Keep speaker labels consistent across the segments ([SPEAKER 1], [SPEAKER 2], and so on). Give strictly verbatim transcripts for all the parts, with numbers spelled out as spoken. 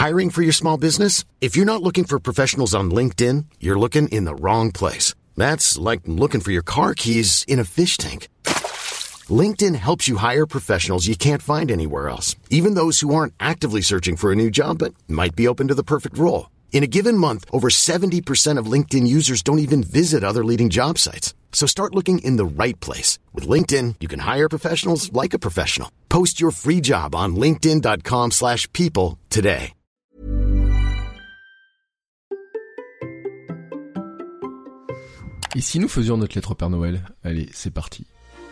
[SPEAKER 1] Hiring for your small business? If you're not looking for professionals on LinkedIn, you're looking in the wrong place. That's like looking for your car keys in a fish tank. LinkedIn helps you hire professionals you can't find anywhere else, even those who aren't actively searching for a new job but might be open to the perfect role. In a given month, over seventy percent of LinkedIn users don't even visit other leading job sites. So start looking in the right place. With LinkedIn, you can hire professionals like a professional. Post your free job on linkedin.com slash people today.
[SPEAKER 2] Et si nous faisions notre lettre au Père Noël? Allez, c'est parti.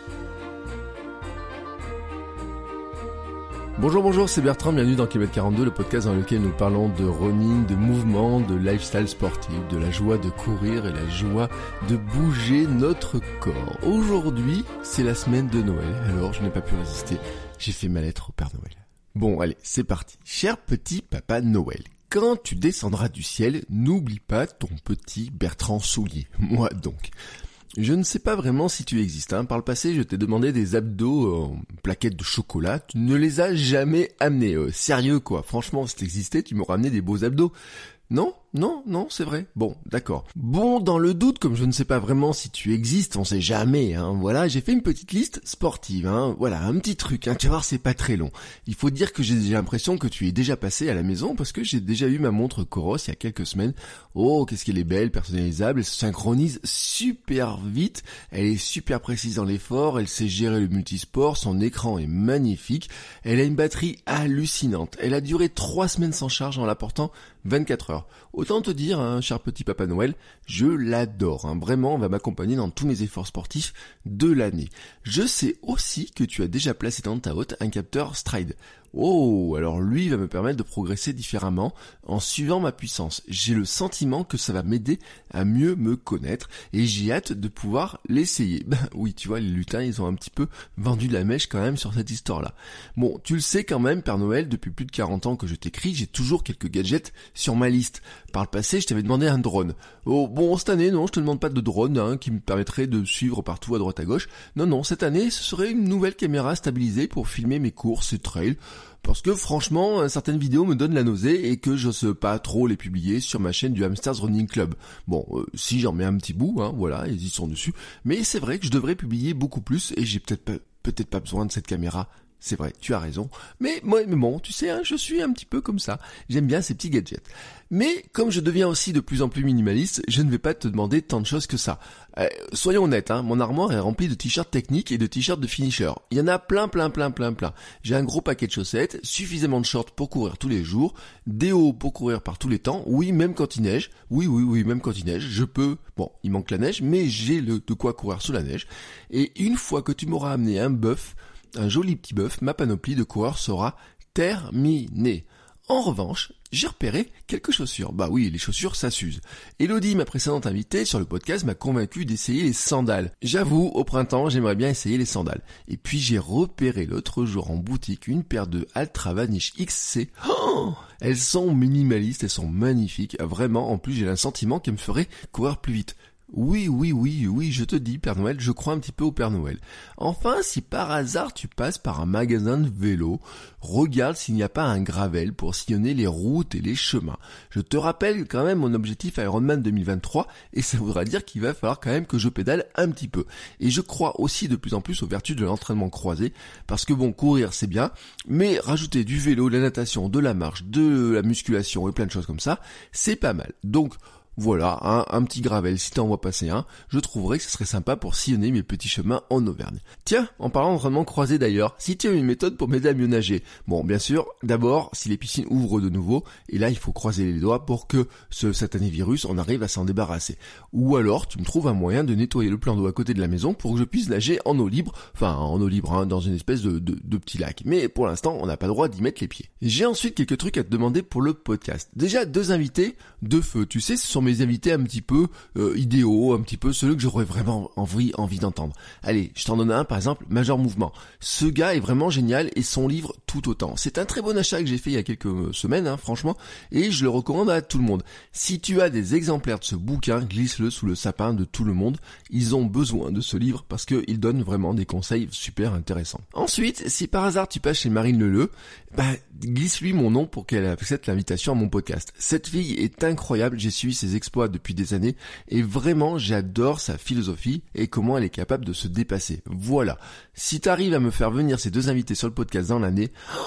[SPEAKER 2] Bonjour, bonjour, c'est Bertrand, bienvenue dans Kilomètre quarante-deux, le podcast dans lequel nous parlons de running, de mouvement, de lifestyle sportif, de la joie de courir et la joie de bouger notre corps. Aujourd'hui, c'est la semaine de Noël, alors je n'ai pas pu résister, j'ai fait ma lettre au Père Noël. Bon, allez, c'est parti. Cher petit papa Noël, quand tu descendras du ciel, n'oublie pas ton petit Bertrand Soulier, moi donc. Je ne sais pas vraiment si tu existes, hein. Par le passé, je t'ai demandé des abdos en plaquettes de chocolat, tu ne les as jamais amenés. Euh, sérieux quoi, franchement, si t'existais, tu m'aurais amené des beaux abdos. Non, non, non, c'est vrai. Bon, d'accord. Bon, dans le doute, comme je ne sais pas vraiment si tu existes, on sait jamais, hein. Voilà, j'ai fait une petite liste sportive, hein. Voilà, un petit truc, hein. Tu vas voir, c'est pas très long. Il faut dire que j'ai l'impression que tu es déjà passé à la maison parce que j'ai déjà eu ma montre Coros il y a quelques semaines. Oh, qu'est-ce qu'elle est belle, personnalisable, elle se synchronise super vite, elle est super précise dans l'effort, elle sait gérer le multisport, son écran est magnifique, elle a une batterie hallucinante, elle a duré trois semaines sans charge en la portant vingt-quatre heures. Autant te dire, hein, cher petit papa Noël, je l'adore, hein. Vraiment, on va m'accompagner dans tous mes efforts sportifs de l'année. Je sais aussi que tu as déjà placé dans ta hotte un capteur Stryd. Oh, alors lui va me permettre de progresser différemment en suivant ma puissance. J'ai le sentiment que ça va m'aider à mieux me connaître et j'ai hâte de pouvoir l'essayer. Ben oui, tu vois, les lutins, ils ont un petit peu vendu de la mèche quand même sur cette histoire-là. Bon, tu le sais quand même, Père Noël, depuis plus de quarante ans que je t'écris, j'ai toujours quelques gadgets sur ma liste. Par le passé, je t'avais demandé un drone. Oh, bon, cette année, non, je te demande pas de drone, hein, qui me permettrait de suivre partout à droite à gauche. Non, non, cette année, ce serait une nouvelle caméra stabilisée pour filmer mes courses et trails. Parce que franchement, certaines vidéos me donnent la nausée et que j'ose pas trop les publier sur ma chaîne du Hamsters Running Club. Bon, euh, si j'en mets un petit bout, hein, voilà, ils y sont dessus. Mais c'est vrai que je devrais publier beaucoup plus et j'ai peut-être pas, peut-être pas besoin de cette caméra. C'est vrai, tu as raison. Mais moi, mais bon, tu sais, hein, je suis un petit peu comme ça. J'aime bien ces petits gadgets. Mais comme je deviens aussi de plus en plus minimaliste, je ne vais pas te demander tant de choses que ça. Euh, soyons honnêtes, hein, mon armoire est remplie de t-shirts techniques et de t-shirts de finisher. Il y en a plein, plein, plein, plein, plein. J'ai un gros paquet de chaussettes, suffisamment de shorts pour courir tous les jours, des hauts pour courir par tous les temps. Oui, même quand il neige. Oui, oui, oui, même quand il neige. Je peux. Bon, il manque la neige, mais j'ai le de quoi courir sous la neige. Et une fois que tu m'auras amené un bœuf, un joli petit bœuf, ma panoplie de coureurs sera terminée. En revanche, j'ai repéré quelques chaussures. Bah oui, les chaussures, ça s'use. Elodie, ma précédente invitée sur le podcast, m'a convaincu d'essayer les sandales. J'avoue, au printemps, j'aimerais bien essayer les sandales. Et puis j'ai repéré l'autre jour en boutique une paire de Altra Vanish X C. Oh, elles sont minimalistes, elles sont magnifiques. Vraiment, en plus, j'ai un sentiment qu'elles me feraient courir plus vite. Oui, oui, oui, oui, je te dis, Père Noël, je crois un petit peu au Père Noël. Enfin, si par hasard tu passes par un magasin de vélo, regarde s'il n'y a pas un gravel pour sillonner les routes et les chemins. Je te rappelle quand même mon objectif Ironman deux mille vingt-trois, et ça voudra dire qu'il va falloir quand même que je pédale un petit peu. Et je crois aussi de plus en plus aux vertus de l'entraînement croisé, parce que bon, courir c'est bien, mais rajouter du vélo, de la natation, de la marche, de la musculation et plein de choses comme ça, c'est pas mal. Donc, voilà, hein, un petit gravel, si t'en vois passer un, je trouverais que ce serait sympa pour sillonner mes petits chemins en Auvergne. Tiens, en parlant d'entraînement croisé d'ailleurs, si tu as une méthode pour m'aider à mieux nager. Bon, bien sûr, d'abord, si les piscines ouvrent de nouveau, et là il faut croiser les doigts pour que ce satané virus, on arrive à s'en débarrasser. Ou alors, tu me trouves un moyen de nettoyer le plan d'eau à côté de la maison pour que je puisse nager en eau libre, enfin en eau libre, hein, dans une espèce de, de, de petit lac. Mais pour l'instant, on n'a pas le droit d'y mettre les pieds. J'ai ensuite quelques trucs à te demander pour le podcast. Déjà, deux invités de feu, tu sais, ce sont sont mes invités un petit peu euh, idéaux, un petit peu ceux que j'aurais vraiment envie, envie d'entendre. Allez, je t'en donne un, par exemple, Major Mouvement. Ce gars est vraiment génial et son livre tout autant. C'est un très bon achat que j'ai fait il y a quelques semaines, hein, franchement, et je le recommande à tout le monde. Si tu as des exemplaires de ce bouquin, glisse-le sous le sapin de tout le monde. Ils ont besoin de ce livre parce qu'il donne vraiment des conseils super intéressants. Ensuite, si par hasard tu passes chez Marine Leleu, bah, glisse-lui mon nom pour qu'elle accepte l'invitation à mon podcast. Cette fille est incroyable, j'ai suivi ses exploits depuis des années et vraiment j'adore sa philosophie et comment elle est capable de se dépasser. Voilà. Si t'arrives à me faire venir ces deux invités sur le podcast dans l'année,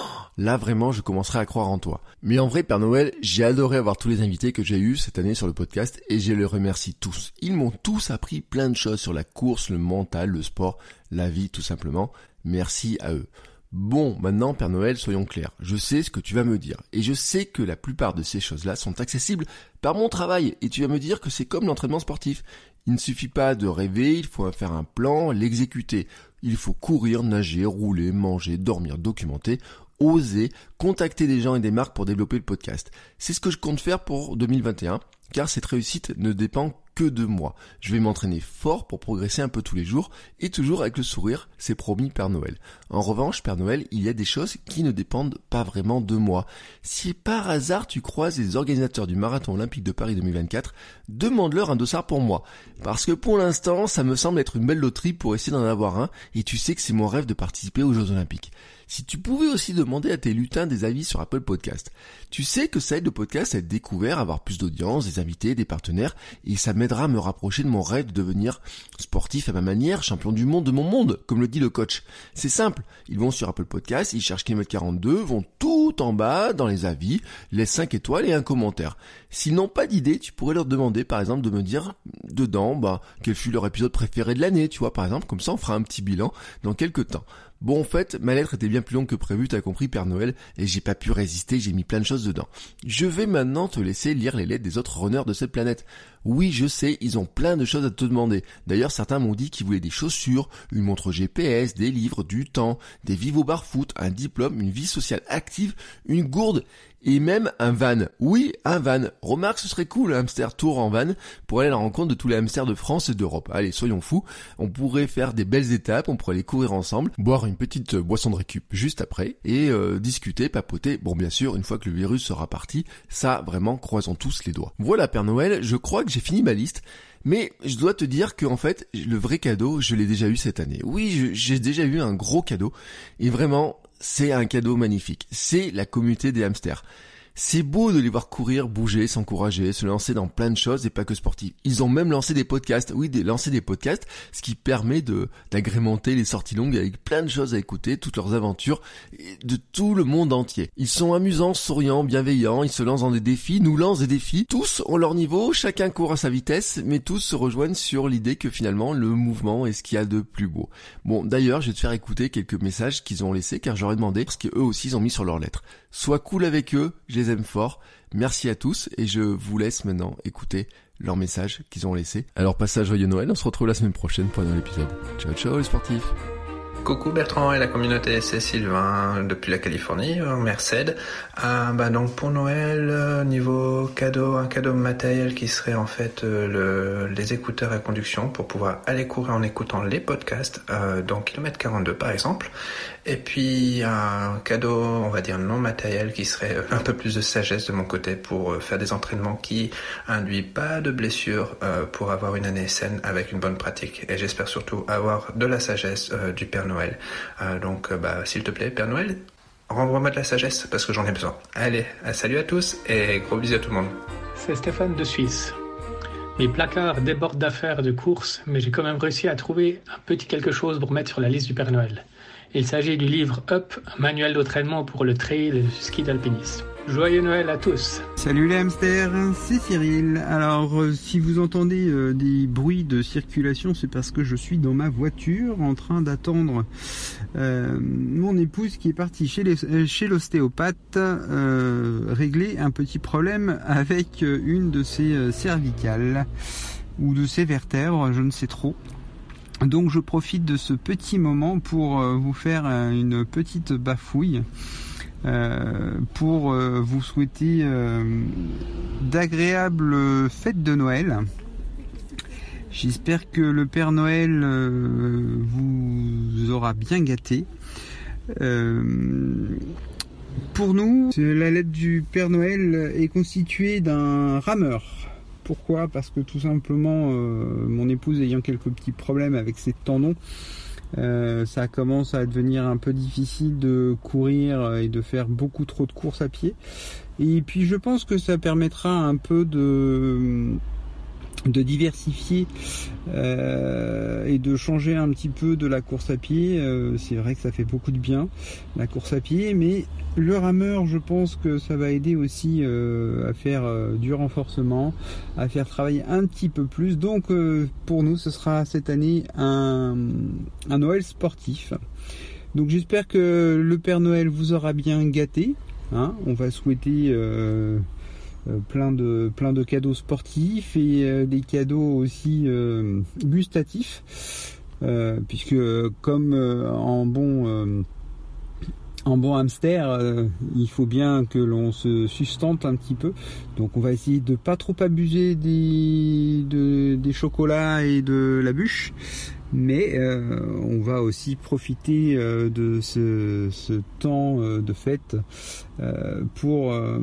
[SPEAKER 2] là vraiment je commencerai à croire en toi. Mais en vrai, Père Noël, j'ai adoré avoir tous les invités que j'ai eus cette année sur le podcast et je les remercie tous. Ils m'ont tous appris plein de choses sur la course, le mental, le sport, la vie tout simplement. Merci à eux. Bon, maintenant, Père Noël, soyons clairs. Je sais ce que tu vas me dire. Et je sais que la plupart de ces choses-là sont accessibles par mon travail. Et tu vas me dire que c'est comme l'entraînement sportif. Il ne suffit pas de rêver, il faut faire un plan, l'exécuter. Il faut courir, nager, rouler, manger, dormir, documenter, oser, contacter des gens et des marques pour développer le podcast. C'est ce que je compte faire pour deux mille vingt et un, car cette réussite ne dépend que de moi. Je vais m'entraîner fort pour progresser un peu tous les jours et toujours avec le sourire, c'est promis Père Noël. En revanche, Père Noël, il y a des choses qui ne dépendent pas vraiment de moi. Si par hasard tu croises les organisateurs du Marathon Olympique de Paris deux mille vingt-quatre, demande-leur un dossard pour moi. Parce que pour l'instant, ça me semble être une belle loterie pour essayer d'en avoir un et tu sais que c'est mon rêve de participer aux Jeux Olympiques. Si tu pouvais aussi demander à tes lutins des avis sur Apple Podcast. Tu sais que ça aide le podcast à être découvert, à avoir plus d'audience, des invités, des partenaires, et ça m'aidera à me rapprocher de mon rêve de devenir sportif à ma manière, champion du monde de mon monde, comme le dit le coach. C'est simple, ils vont sur Apple Podcast, ils cherchent kilomètre quarante-deux, vont tout en bas dans les avis, laissent cinq étoiles et un commentaire. S'ils n'ont pas d'idée, tu pourrais leur demander par exemple de me dire dedans bah, quel fut leur épisode préféré de l'année, tu vois par exemple, comme ça on fera un petit bilan dans quelques temps. Bon, en fait, ma lettre était bien plus longue que prévu, t'as compris, Père Noël, et j'ai pas pu résister, j'ai mis plein de choses dedans. Je vais maintenant te laisser lire les lettres des autres runners de cette planète. Oui, je sais, ils ont plein de choses à te demander. D'ailleurs, certains m'ont dit qu'ils voulaient des chaussures, une montre G P S, des livres, du temps, des Vivo Bar Foot, un diplôme, une vie sociale active, une gourde, et même un van. Oui, un van. Remarque, ce serait cool, un hamster tour en van, pour aller à la rencontre de tous les hamsters de France et d'Europe. Allez, soyons fous. On pourrait faire des belles étapes, on pourrait aller courir ensemble, boire une petite boisson de récup juste après, et euh, discuter, papoter. Bon, bien sûr, une fois que le virus sera parti, ça, vraiment, croisons tous les doigts. Voilà, Père Noël, je crois que j'ai fini ma liste. Mais je dois te dire que en fait, le vrai cadeau, je l'ai déjà eu cette année. Oui, je, j'ai déjà eu un gros cadeau. Et vraiment, c'est un cadeau magnifique. C'est la communauté des hamsters. C'est beau de les voir courir, bouger, s'encourager, se lancer dans plein de choses et pas que sportives. Ils ont même lancé des podcasts. Oui, des, lancé des podcasts, ce qui permet de d'agrémenter les sorties longues avec plein de choses à écouter, toutes leurs aventures de tout le monde entier. Ils sont amusants, souriants, bienveillants, ils se lancent dans des défis, nous lancent des défis. Tous ont leur niveau, chacun court à sa vitesse, mais tous se rejoignent sur l'idée que finalement le mouvement est ce qu'il y a de plus beau. Bon, d'ailleurs, je vais te faire écouter quelques messages qu'ils ont laissés car j'aurais demandé parce qu'eux aussi ils ont mis sur leurs lettres. Sois cool avec eux, je les aime fort. Merci à tous et je vous laisse maintenant écouter leurs messages qu'ils ont laissés. Alors passez à joyeux Noël, on se retrouve la semaine prochaine pour un nouvel épisode. Ciao ciao les sportifs.
[SPEAKER 3] Coucou Bertrand et la communauté, c'est Sylvain depuis la Californie, Merced. Euh, bah donc pour Noël, euh, niveau cadeau, un cadeau matériel qui serait en fait euh, le, les écouteurs à conduction pour pouvoir aller courir en écoutant les podcasts, euh, donc kilomètre quarante-deux par exemple. Et puis un cadeau, on va dire non matériel, qui serait un peu plus de sagesse de mon côté pour faire des entraînements qui induisent pas de blessures euh, pour avoir une année saine avec une bonne pratique. Et j'espère surtout avoir de la sagesse euh, du Père Noël. Euh, donc euh, bah s'il te plaît Père Noël, renvoie-moi de la sagesse parce que j'en ai besoin. Allez, salut à tous et gros bisous à tout le monde.
[SPEAKER 4] C'est Stéphane de Suisse. Mes placards débordent d'affaires de course, mais j'ai quand même réussi à trouver un petit quelque chose pour mettre sur la liste du Père Noël. Il s'agit du livre Up, un manuel d'entraînement pour le trail et le ski d'alpinisme. Joyeux Noël à tous.
[SPEAKER 5] Salut les hamsters, c'est Cyril. Alors euh, si vous entendez euh, des bruits de circulation, c'est parce que je suis dans ma voiture en train d'attendre euh, mon épouse qui est partie chez, les, chez l'ostéopathe euh, régler un petit problème avec une de ses cervicales ou de ses vertèbres, je ne sais trop. Donc je profite de ce petit moment pour vous faire une petite bafouille. euh, pour euh, vous souhaiter euh, d'agréables fêtes de Noël. J'espère que le Père Noël euh, vous aura bien gâté. Euh, pour nous, la lettre du Père Noël est constituée d'un rameur. Pourquoi ? Parce que tout simplement, euh, mon épouse ayant quelques petits problèmes avec ses tendons, euh, ça commence à devenir un peu difficile de courir et de faire beaucoup trop de courses à pied. Et puis je pense que ça permettra un peu de... de diversifier euh, et de changer un petit peu de la course à pied. Euh, c'est vrai que ça fait beaucoup de bien, la course à pied, mais le rameur, je pense que ça va aider aussi euh, à faire euh, du renforcement, à faire travailler un petit peu plus. Donc euh, pour nous, ce sera cette année un, un Noël sportif. Donc j'espère que le Père Noël vous aura bien gâté. Hein, on va souhaiter... Euh, Euh, plein de plein de cadeaux sportifs et euh, des cadeaux aussi euh, gustatifs euh, puisque comme euh, en bon euh, en bon hamster euh, il faut bien que l'on se sustente un petit peu, donc on va essayer de pas trop abuser des de, des chocolats et de la bûche, mais euh, on va aussi profiter euh, de ce, ce temps euh, de fête euh, pour euh,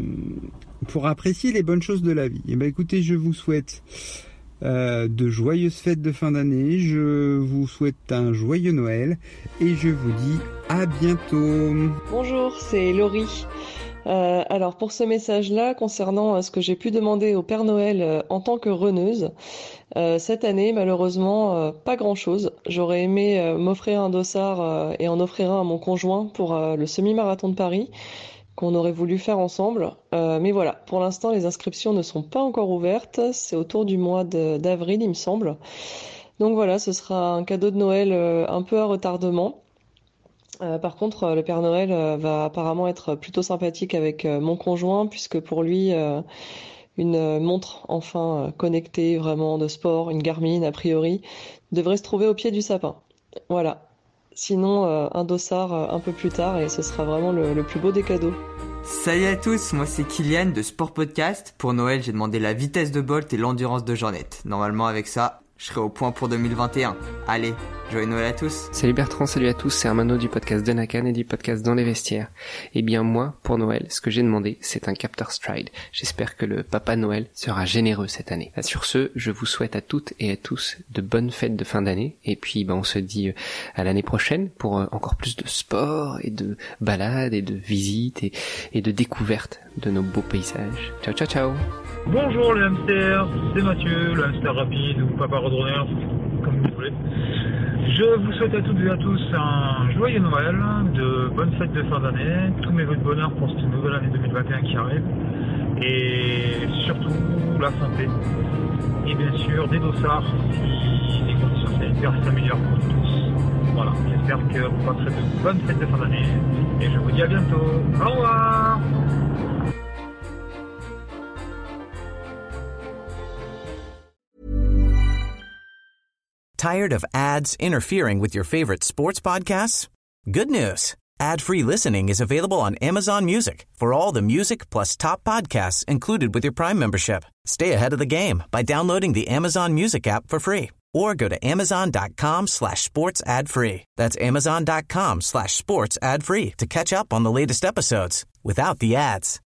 [SPEAKER 5] pour apprécier les bonnes choses de la vie. Et ben écoutez, je vous souhaite euh, de joyeuses fêtes de fin d'année, je vous souhaite un joyeux Noël et je vous dis à bientôt.
[SPEAKER 6] Bonjour, c'est Laurie. Euh, alors pour ce message-là, concernant euh, ce que j'ai pu demander au Père Noël euh, en tant que runneuse, euh, cette année malheureusement euh, pas grand-chose. J'aurais aimé euh, m'offrir un dossard euh, et en offrir un à mon conjoint pour euh, le semi-marathon de Paris qu'on aurait voulu faire ensemble. Euh, mais voilà, pour l'instant les inscriptions ne sont pas encore ouvertes, c'est autour du mois de, d'avril il me semble. Donc voilà, ce sera un cadeau de Noël euh, un peu à retardement. Euh, par contre, euh, le Père Noël euh, va apparemment être plutôt sympathique avec euh, mon conjoint, puisque pour lui, euh, une euh, montre enfin euh, connectée vraiment de sport, une Garmin a priori, devrait se trouver au pied du sapin. Voilà. Sinon, euh, un dossard euh, un peu plus tard et ce sera vraiment le, le plus beau des cadeaux.
[SPEAKER 7] Salut à tous, moi c'est Kylian de Sport Podcast. Pour Noël, j'ai demandé la vitesse de Bolt et l'endurance de Jeannette. Normalement, avec ça, je serai au point pour deux mille vingt et un. Allez, joyeux Noël à tous.
[SPEAKER 8] Salut Bertrand, salut à tous, c'est Armano du podcast de Nakan et du podcast Dans les Vestiaires. Eh bien moi, pour Noël, ce que j'ai demandé, c'est un capteur Stryd. J'espère que le Papa Noël sera généreux cette année. Sur ce, je vous souhaite à toutes et à tous de bonnes fêtes de fin d'année. Et puis ben, on se dit à l'année prochaine pour encore plus de sport et de balades et de visites et, et de découvertes de nos beaux paysages. Ciao ciao ciao.
[SPEAKER 9] Bonjour le hamster, c'est Mathieu, le hamster rapide ou Papa Roadrunner, comme vous voulez. Je vous souhaite à toutes et à tous un joyeux Noël, de bonnes fêtes de fin d'année, tous mes vœux de bonheur pour cette nouvelle année deux mille vingt et un qui arrive, et surtout la santé, et bien sûr des dossards si les conditions sanitaires s'améliorent pour tous. Voilà, j'espère que vous passerez de bonnes fêtes de fin d'année, et je vous dis à bientôt. Au revoir.
[SPEAKER 10] Tired of ads interfering with your favorite sports podcasts? Good news. Ad-free listening is available on Amazon Music for all the music plus top podcasts included with your Prime membership. Stay ahead of the game by downloading the Amazon Music app for free or go to amazon.com slash sports ad free. That's amazon.com slash sports ad free to catch up on the latest episodes without the ads.